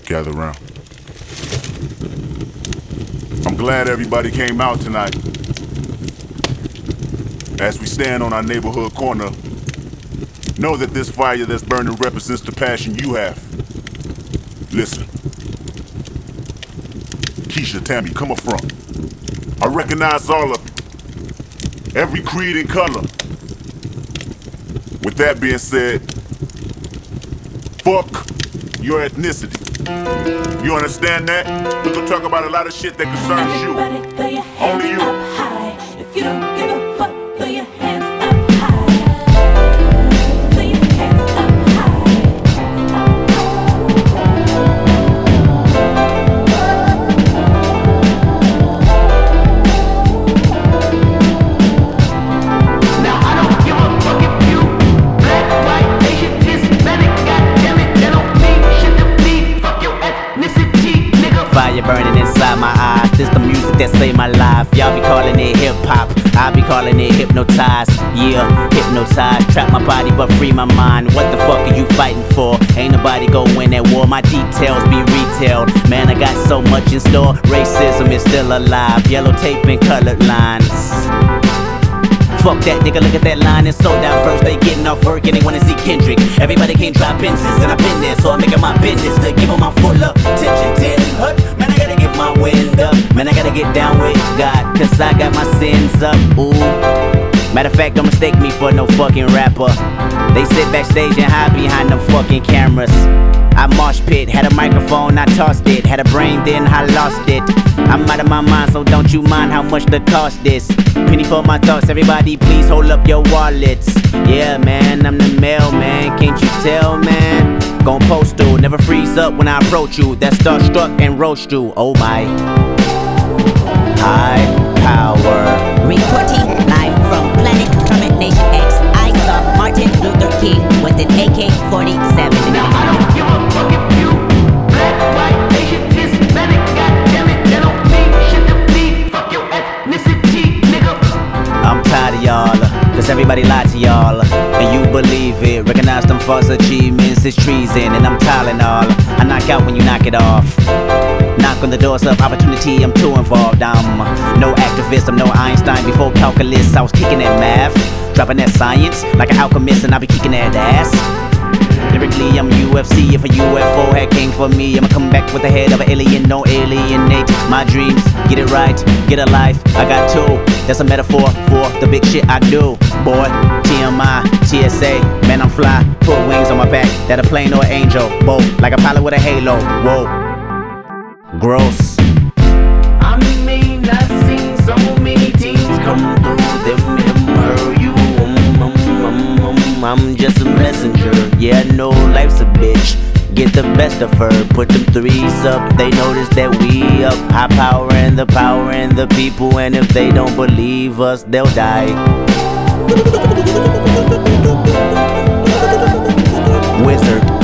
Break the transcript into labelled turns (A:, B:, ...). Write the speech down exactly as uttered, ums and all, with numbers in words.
A: Gather round. I'm glad everybody came out tonight. As we stand on our neighborhood corner, know that this fire that's burning represents the passion you have. Listen. Keisha, Tammy, come up front. I recognize all of you. Every creed and color. With that being said, fuck your ethnicity. You understand that? We're gonna talk about a lot of shit that concerns you.
B: Everybody throw your hands
A: Only you.
B: up high. If you don't give a fuck, throw your hands up high. Throw your hands up
C: Now I don't give a fuck if you black, white, Asian, Hispanic, goddammit, that don't mean shit to me. Fuck your ethnicity, nigga.
D: Fire burning inside my eyes. This the music that saved my life. Y'all be calling it hip hop. I be calling it hypnotized. Yeah, hypnotized. Trap my body but free my mind. What the fuck are you fighting for? Ain't nobody go win at war. My details be retailed. Man, I got so much in store. Racism is still alive. Yellow tape and colored lines. Fuck that nigga, look at that line, it's sold out first. They getting off work and they wanna see Kendrick. Everybody can't drop Benzes and I've been there, so I'm making my business to give them my full attention. Ten hut, man, I gotta get my wind up. Man, I gotta get down with God, cause I got my sins up. Ooh. Matter of fact, don't mistake me for no fucking rapper. They sit backstage and hide behind them fucking cameras. I mosh pit, had a microphone, I tossed it. Had a brain, then I lost it. I'm out of my mind, so don't you mind how much the cost is. Penny for my thoughts, everybody please hold up your wallets. Yeah man, I'm the mailman, can't you tell man? Gon' postal, never freeze up when I approach you. That's starstruck and roast you, oh my. High power.
E: Reporting live from Planet Kermit Nation X, I saw Martin Luther King with an A K forty-seven.
C: Now I don't give a fuck if you black, white, Asian, Hispanic, goddammit, that don't mean shit to me. Fuck your ethnicity, nigga.
D: I'm tired of y'all, cause everybody lied to y'all, and you believe it. Recognize them false achievements, it's treason, and I'm Tylenol. I knock out when you knock it off. Knock on the doors of opportunity, I'm too involved. I'm no activist, I'm no Einstein. Before calculus, I was kicking that math, dropping that science like an alchemist, and I be kicking that ass. Lyrically, I'm U F C. If a U F O had came for me, I'ma come back with the head of an alien. No alienate my dreams. Get it right, get a life. I got two. That's a metaphor for the big shit I do. Boy, T M I, T S A, man I'm fly. Put wings on my back, that a plane or an angel. Both, like a pilot with a halo. Whoa. Gross.
C: I mean, I've seen so many teams come through them and hurt you.
D: Um, um, um, um, I'm just a messenger. Yeah, I know life's a bitch. Get the best of her, put them threes up. They notice that we up. High power and the power and the people. And if they don't believe us, they'll die. Wizard.